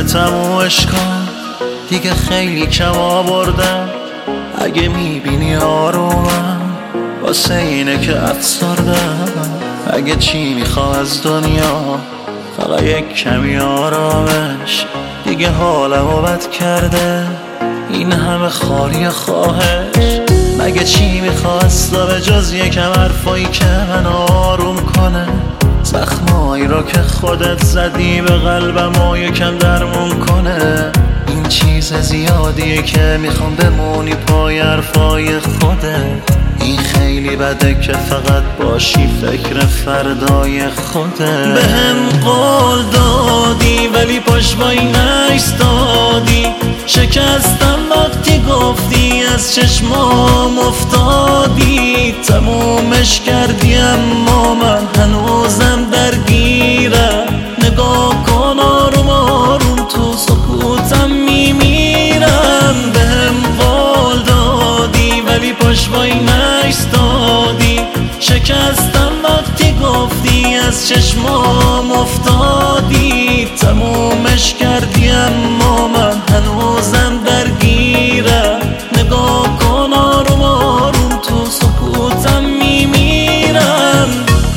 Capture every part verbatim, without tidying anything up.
تمومش کن دیگه خیلی کم آوردم. اگه میبینی آرومم واسه اینه که افسردم. اگه چی میخوام از دنیا فقط یک کمی آرامش. دیگه حالمو بد کرده این همه خالی خواهش. مگه چی میخواد اصلا به جز یکم حرفایی که من آروم کنه؟ زخمایی را که خودت زدی به قلبم و یکم درمون کنه. این چیز زیادیه که میخوام بمونی پای حرفای خودت. این خیلی بده که فقط باشی فکر فردای خودت. بهم قول دادی ولی پشتوایی نایستادی. شکستم وقتی گفتی از چشمام افتادی. تمومش کردی اما من هنوزم درگیرم. نگاه کن آروم آروم تو سکوتم میمیرم. بهم قول دادی ولی پشتوایی نایستادی. شکستم وقتی گفتی از چشمام افتادی. تمومش کردی اما من هنوزم درگیرم. نگاه کن آروم آروم تو سکوتم میمیرم.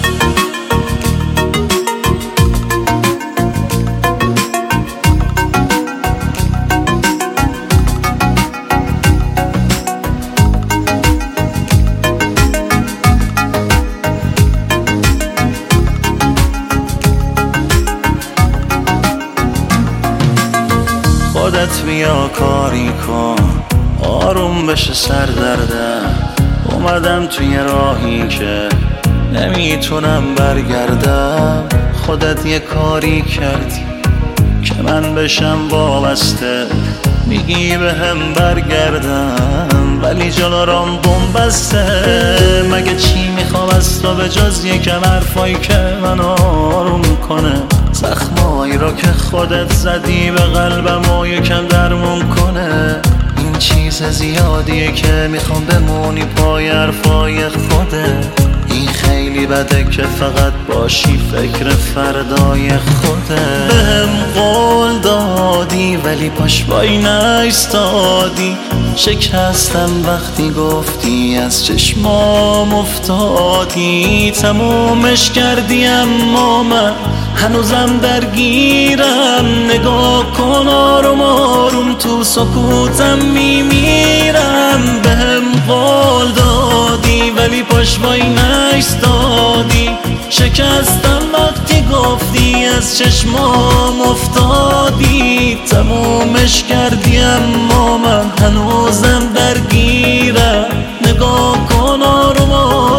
خودت بیا کاری کن آروم بشه سر دردم. اومدم توی راهی که نمیتونم برگردم. خودت یه کاری کردی که من بشم وابسته. میگی به هم برگردم ولی جلو رام بوم بسته. مگه چی میخوام از تو به جز یکم حرفایی که من آروم کنه؟ زخمایی را که خودت زدی به قلبم و یکم درمون کنه. این چیز زیادیه که میخوام بمونی پای حرفای خودت. این خیلی بده که فقط باشی فکر فردای خودت. بهم قول دادی ولی پشتوایی نایستادی. شکستم وقتی گفتی از چشمام افتادی. تمومش کردی اما من هنوزم درگیرم. نگاه کن آروم آروم تو سکوتم میمیرم. بهم قول دادی ولی پشتوایی نایستادی. شکستم وقتی گفتی از چشمام افتادی. تمومش کردی اما من هنوزم درگیرم. نگاه کن آروم